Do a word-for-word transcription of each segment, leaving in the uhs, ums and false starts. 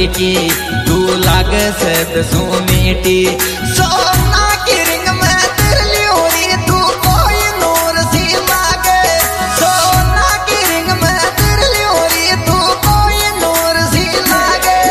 फीकी तू लाग सद सो मीठी सोना की रिंग में तिरली हो रही तू कोई नूर सी लागे सोना की रिंग में तिरली हो रही तू कोई नूर सी लागे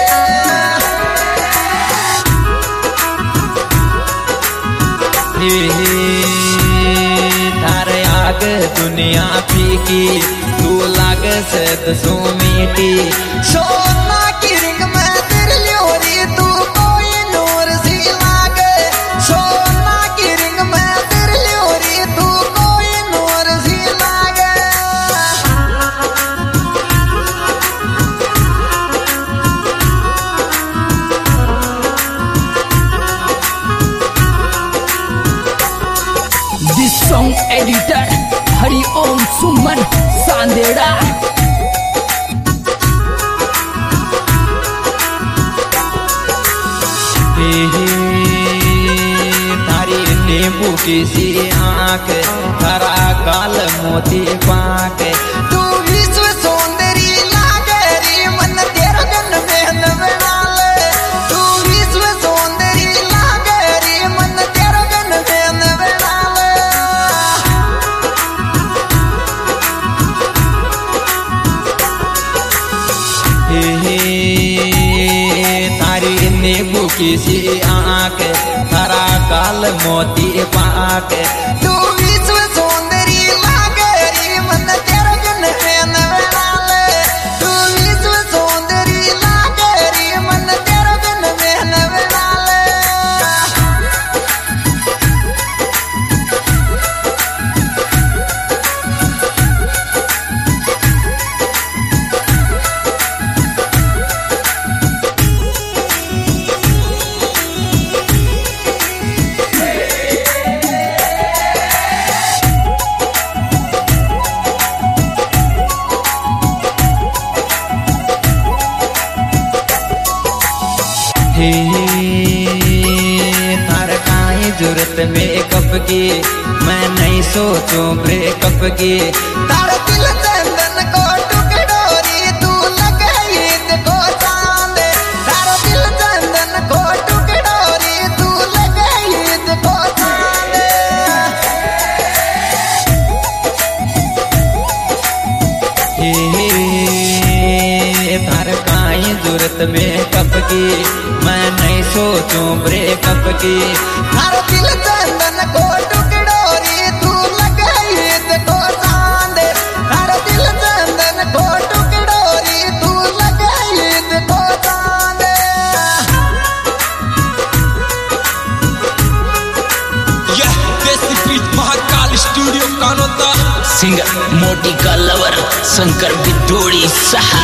थारे आग दुनिया फीकी तू लाग सद सो मीठी सोना की रिंग में तिरली हो रही तू कोई नूर सी लागे सोना की रिंग में तिरली हो रही तू कोई नूर सी लागे This song editor Hari Om Suman Sandera तारी नींबू की सी आंख हरा काल मोती पाक तू विश्व सौंदर्य लागे रे मन तेरा गन में नवनाले तू विश्व सौंदर्य लागे रे मन तेरा गन में नवनाले तारी नींबू की सी आंख हरा काल मोती पाक तू विश्व सौंदर्य लागे रे मन तेरा गन में नवनाले तू विश्व सौंदर्य लागे रे मन तेरा गन में नवनाले थार काई जरूरत मेकअप की मैं नहीं सोचूं ब्रेकअप की तार दिल चंदन को टुकड़ोरी तू लगे ईद को चांद तार दिल चंदन को टुकड़ोरी तू लगे ईद को चांद थार काई जरूरत मेकअप की मैं नहीं सोचूं ब्रेकअप की हर दिल चंदन को टुकड़ोरी तू लगे ईद को चांद हर दिल चंदन को टुकड़ोरी तू लगे ईद को चांद यह desi beat Mahakal studio Kanota singer मोटी का लवर शंकर बिदोड़ी सहा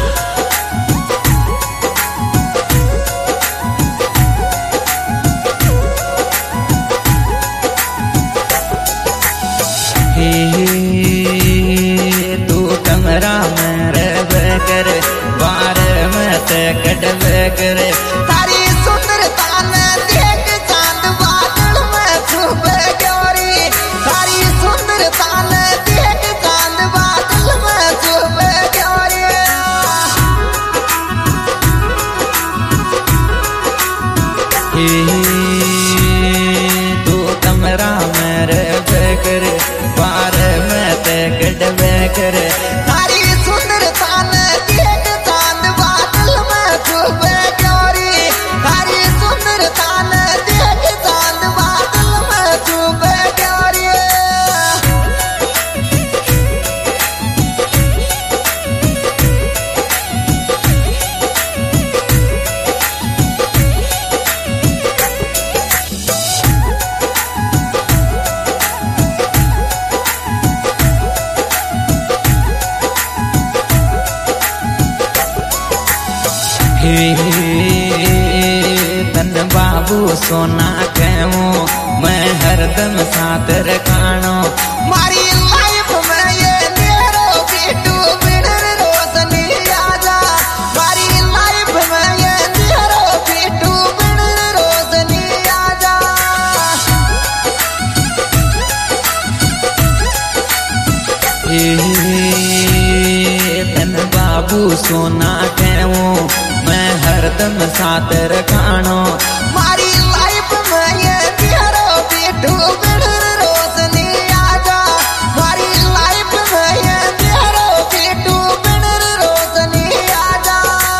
तू कमरा में रह कर बार मत कटव कर तारी सुंदरता ने देख चांद बादल में छुप गयोरी तारी सुंदरता ने देख चांद बादल में छुप गयोरी तू कमरा में रह कर बार मत कटव कर तारी सुंदरता ने देख चांद बादल में छुप गयोरी तारी सुंदरता ने देख चांद बादल में छुप गयोरी तन बाबू सोना कहूँ मैं हरदम साथ रखानो मारी लाइफ में ये मेरो बेटू बिडर रोशनी आजा मारी लाइफ में ये मेरो बेटू बिडर रोशनी आजा तन बाबू सोना कहूँ मैं हर कदम साथ रखानो मारी लाइफ में ये तेरो बेटू बिड़र रोशनी आजा मारी लाइफ में ये तेरो बेटू बिड़र रोशनी आजा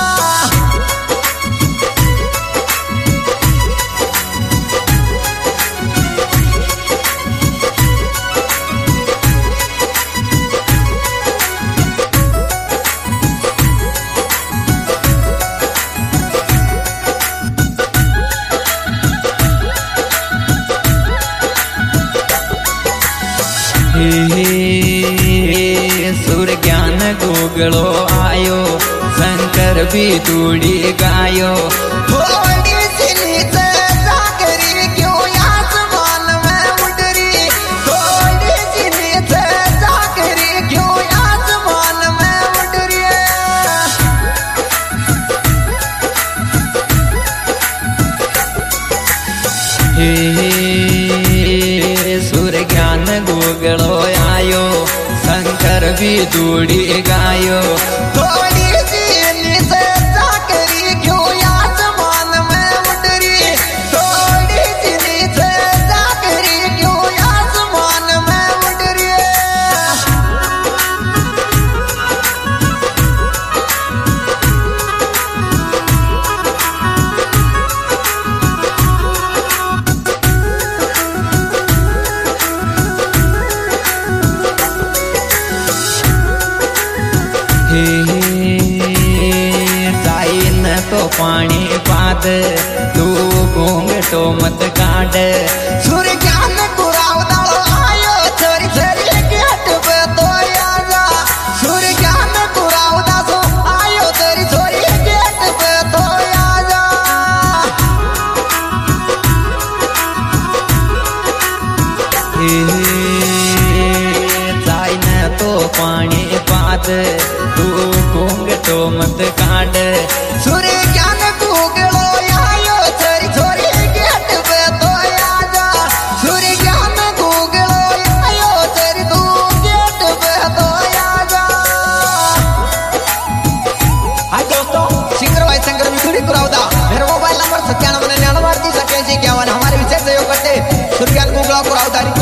सुर ज्ञान गूगलो आयो शंकर भी दूड़ी गायो थोड़ी सी नीचे जाकरी क्यों आसमान में उड़री थोड़ी सी नीचे जाकरी क्यों आसमान में उड़री सुर ज्ञान गूगलो आयो शंकर भी दूड़ी गायो थोड़ी सी नीचे जाकरी क्यों आसमान में उड़री थोड़ी सी नीचे जाकरी क्यों आसमान में उड़री साइन तो पानी पाद तू घूंघटो मत काट सूर्य ज्ञान कुरावदा आयो छोरी छोरी गेट पे तो आजा सूर्य ज्ञान कुरावदा सो आयो छोरी छोरी गेट पे तो आजा साइन तो पानी पाद तू घूंघटो मत काट सूर्य ज्ञान गूगलो आयो छोरी छोरी गेट पे तो आजा सूर्य ज्ञान गूगलो आयो छोरी तू गेट पे तो आजा हाय दोस्तों सिंगर भाई शंकर मिठुरी कुरावदा मेरा मोबाइल नंबर सत्तानवे निन्यानवे अड़तीस अट्ठासी इक्यावन हमारे विशेष सहयोग करते सूर्य ज्ञान गूगलो कुरावदा